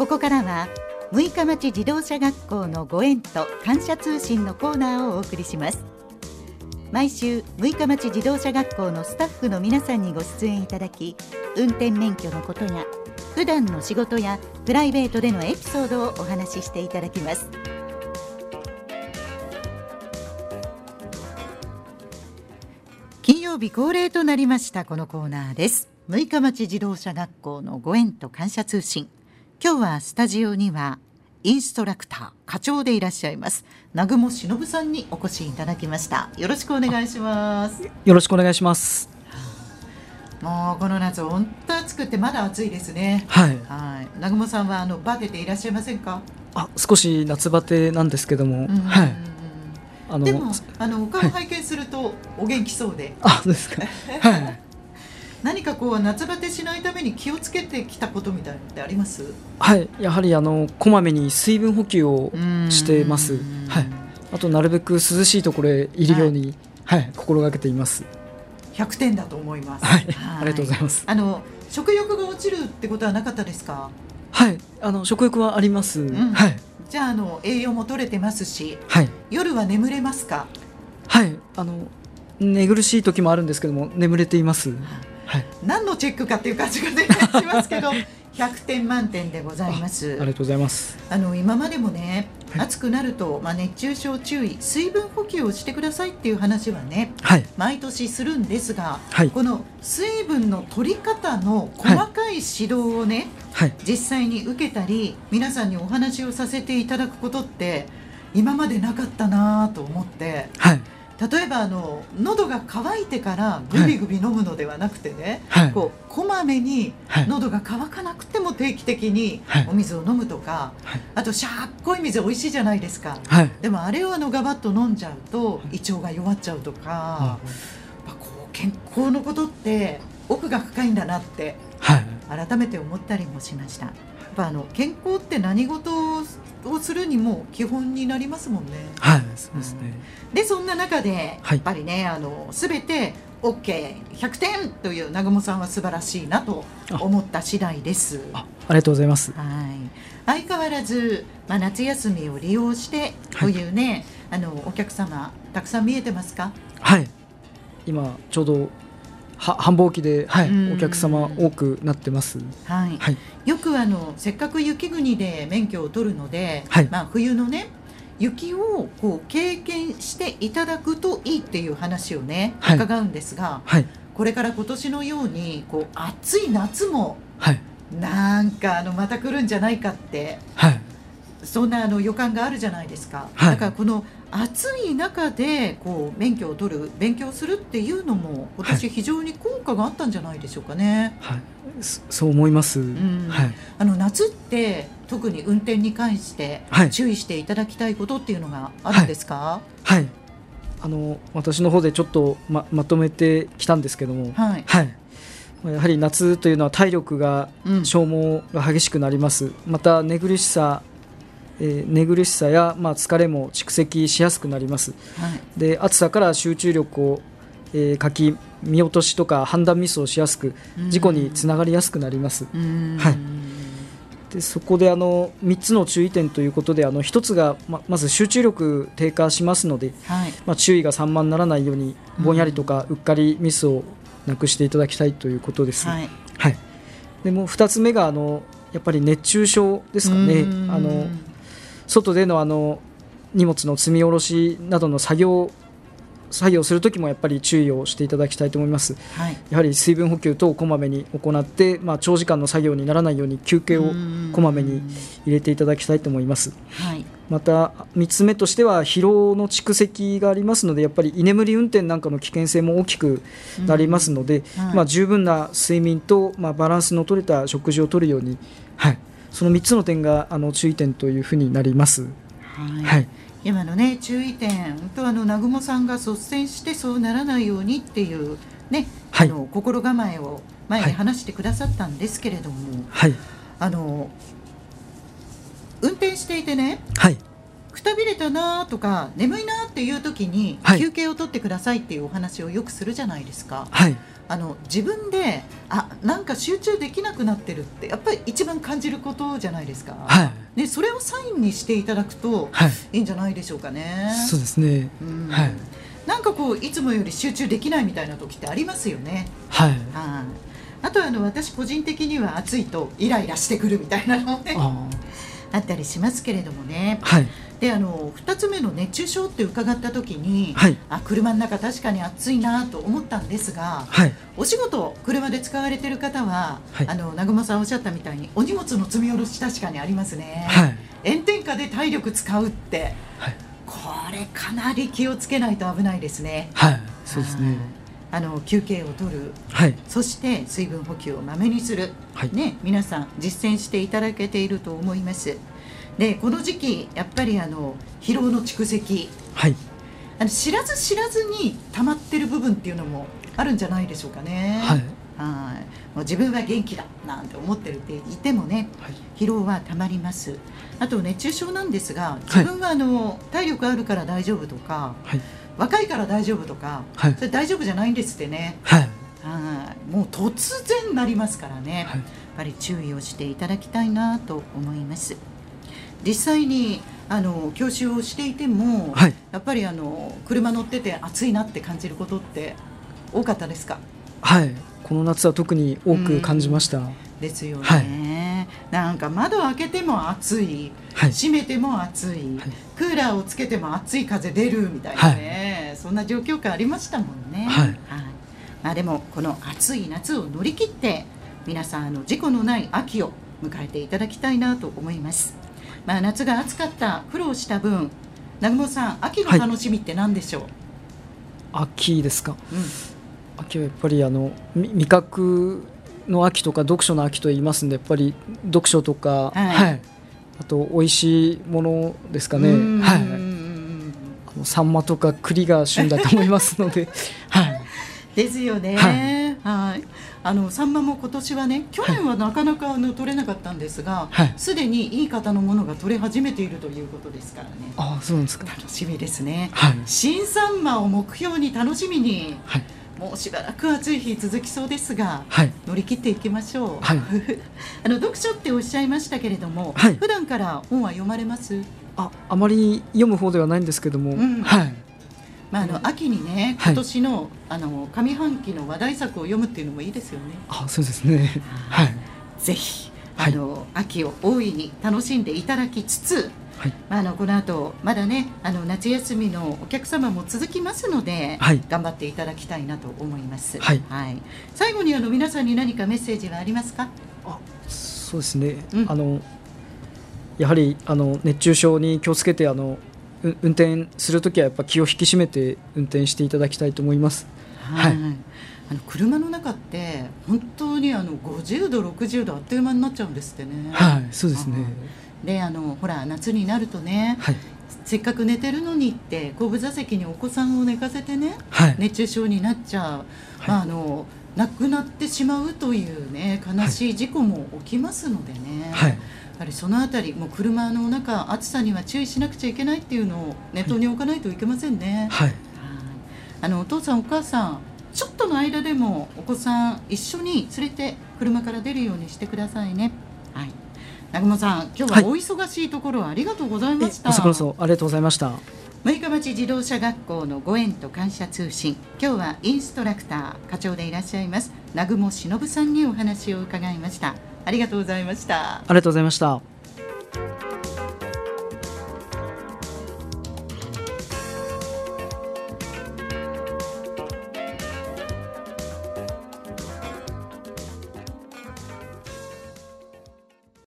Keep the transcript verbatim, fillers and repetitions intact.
こからは六日町自動車学校のご縁と感謝通信のコーナーをお送りします。毎週六日町自動車学校のスタッフの皆さんにご出演いただき、運転免許のことや普段の仕事やプライベートでのエピソードをお話ししていただきます。金曜日恒例となりましたこのコーナーです。六日町自動車学校のご縁と感謝通信。今日はスタジオにはインストラクター課長でいらっしゃいます南雲忍さんにお越しいただきました。よろしくお願いします。 よろしくお願いします。 もうこの夏本当暑くてまだ暑いですね。 はい、 はい。南雲さんはあのバテていらっしゃいませんか？ あ、少し夏バテなんですけども、 うんうんうん、 はい。あのでもあのお顔拝見するとお元気そうで、 はい、あ、そうですか。はい。 何かこう夏バテしないために気をつけてきたことみたいなのってあります？ はい、やはりあのこまめに水分補給をしてます。はい。あとなるべく涼しいところへいるように、はい、はい、心がけています。 ひゃくてんだと思います。 はい、はい、ありがとうございます。 あの食欲が落ちるってことはなかったですか？ はい、あの食欲はあります。うん、はい。 じゃあ、あの栄養も取れてますし、 はい、夜は眠れますか？ はい、あの寝苦しい時もあるんですけども眠れています。はい、 何のチェックかっていう感じがしますけどひゃくてん満点でございます。 あ, ありがとうございます。 あの今までもね、 はい、 暑くなると、まあ、熱中症注意、水分補給をしてくださいっていう話はね、 はい、 毎年するんですが、 はい、 この水分の取り方の細かい指導をね、はい、実際に受けたり皆さんにお話をさせていただくことって今までなかったなと思って、はい、例えばあの喉が渇いてからグビグビ飲むのではなくてね、はい、こうこまめに喉が渇かなくても定期的にお水を飲むとか、はい、あとシャーっこい水美味しいじゃないですか、はい、でもあれをあのガバッと飲んじゃうと胃腸が弱っちゃうとか、まあ、こう健康のことって奥が深いんだなって改めて思ったりもしました。やっぱあの健康って何事をするにも基本になりますもんね。 はい、そうですね。 うん、でそんな中でやっぱりね、はい、あの全て オーケーひゃくてん という南雲さんは素晴らしいなと思った次第です。 あ, あ, ありがとうございます。 はい、相変わらず、まあ、夏休みを利用してこういうね、はい、あのお客様たくさん見えてますか？ はい、今ちょうどは繁忙期で、はい、お客様多くなってます。 はいはい、よくあのせっかく雪国で免許を取るので、はい、まあ、冬のね雪をこう経験していただくといいっていう話をね、はい、伺うんですが、はい、これから今年のようにこう暑い夏も、はい、なんかあのまた来るんじゃないかって、はい、そんなあの予感があるじゃないですか。はい、だからこの暑い中でこう免許を取る勉強するっていうのも今年非常に効果があったんじゃないでしょうかね。 はい、そ, そう思います。うん、 はい、あの夏って特に運転に関して注意していただきたいことっていうのがあるんですか？ はい、はい、あの私の方でちょっと ま, まとめてきたんですけども、はいはい、やはり夏というのは体力が消耗が激しくなります。うん、また寝苦しさえー、寝苦しさや、まあ、疲れも蓄積しやすくなります。はい、で暑さから集中力を、えー、欠き見落としとか判断ミスをしやすく事故につながりやすくなります。はい、でそこであのみっつの注意点ということで、あのひとつが ま, まず集中力低下しますので、はい、まあ、注意が散漫にならないようにぼんやりとかうっかりミスをなくしていただきたいということです。はいはい、でもうふたつめがあのやっぱり熱中症ですかね。あの外でのあの荷物の積み下ろしなどの作業作業するときもやっぱり注意をしていただきたいと思います。はい、やはり水分補給等をこまめに行って、まあ、長時間の作業にならないように休憩をこまめに入れていただきたいと思います。はい、またみっつめとしては疲労の蓄積がありますので、やっぱり居眠り運転なんかの危険性も大きくなりますので、はい、まあ、十分な睡眠と、まあ、バランスの取れた食事をとるように、はい、そのみっつの点があの注意点というふうになります。 はいはい、今の、ね、注意点、本当あの南雲さんが率先してそうならないようにっていう、ね、はい、あの心構えを前に話してくださったんですけれども、はい、あの運転していてね、はい、くくたびれたなとか眠いなっていう時に休憩を取ってくださいっていうお話をよくするじゃないですか。 はい、 あの自分であなんか集中できなくなってるってやっぱり一番感じることじゃないですか。 はい、 でそれをサインにしていただくといいんじゃないでしょうかね。 そうですね、うん、はい、 なんかこういつもより集中できないみたいな時ってありますよね。 はい、 あ, あとあの私個人的には暑いとイライラしてくるみたいなのねあったりしますけれどもね。 はい、 であのふたつめの熱中症って伺った時に、 はい、 あ車の中確かに暑いなと思ったんですが、 はい、 お仕事車で使われている方は、 はい、 あの南雲さんおっしゃったみたいにお荷物の積み下ろし確かにありますね。 はい、 炎天下で体力使うって、 はい、 これかなり気をつけないと危ないですね。 はい、そうですね。 あの休憩を取る、 はい、 そして水分補給をまめにする、 はいね、皆さん実践していただけていると思います。でこの時期やっぱりあの疲労の蓄積、 はい、 あの知らず知らずに溜まってる部分っていうのもあるんじゃないでしょうかね。 はい、 はいもう自分は元気だなんて思ってるっていてもね、はい、疲労は溜まります。あと熱中症なんですが、自分はあの、はい、体力あるから大丈夫とか、はい、若いから大丈夫とか、はい、それ大丈夫じゃないんですってね。はい、はいもう突然なりますからね、はい、やっぱり注意をしていただきたいなと思います。実際にあの教習をしていても、はい、やっぱりあの車乗ってて暑いなって感じることって多かったですか？ はい、この夏は特に多く感じました。 ですよね、はい、なんか窓開けても暑い、はい、閉めても暑い、はい、クーラーをつけても暑い風出るみたいなね、はい、そんな状況下ありましたもんね。はいはいまあ、でもこの暑い夏を乗り切って皆さんあの事故のない秋を迎えていただきたいなと思います。まあ、夏が暑かった苦労した分、南雲さん秋の楽しみって何でしょう？ はい、秋ですか、 うん、 秋はやっぱりあの味覚の秋とか読書の秋と言いますので、やっぱり読書とか、はいはい、あと美味しいものですかね。はい、あのサンマとか栗が旬だと思いますので、はい、 ですよね。はいはい、あのサンマも今年はね、去年はなかなかあの取れなかったんですが、すで、はい、にいい方のものが取れ始めているということですからね。 ああ、そうなんですか。 楽しみですね。 はい、 新サンマを目標に楽しみに、はい、もうしばらく暑い日続きそうですが、はい、乗り切っていきましょう。はい、あの読書っておっしゃいましたけれども、はい、普段から本は読まれます？ あ、あまり読む方ではないんですけども、うんはいまあ、あの秋にね、今年 の,、はい、あの上半期の話題作を読むっていうのもいいですよね。 あ、そうですね、はい、 ぜひあの、はい、秋を大いに楽しんでいただきつつ、はいまあ、あのこの後まだねあの夏休みのお客様も続きますので、はい、頑張っていただきたいなと思います。はいはい、最後にあの皆さんに何かメッセージはありますか？ あ、そうですね、うん、あのやはりあの熱中症に気をつけてあの運転するときはやっぱ気を引き締めて運転していただきたいと思います。 はい、はい、あの車の中って本当にあのごじゅうどろくじゅうどあっという間になっちゃうんですってね。 はい、そうですね。 であのほら夏になるとね、はい、せっかく寝てるのにって後部座席にお子さんを寝かせてね、はい、熱中症になっちゃう、はいまあ、あの亡くなってしまうというね悲しい事故も起きますのでね、はい、やっぱりそのあたりもう車の中暑さには注意しなくちゃいけないっていうのを念頭に置かないといけませんね。はい、あのお父さんお母さんちょっとの間でもお子さん一緒に連れて車から出るようにしてくださいね。はい、南雲さん今日はお忙しいところありがとうございました。 こちらこそありがとうございました。 六日町自動車学校のご縁と感謝通信、今日はインストラクター課長でいらっしゃいます南雲忍さんにお話を伺いました。ありがとうございました。 ありがとうございました。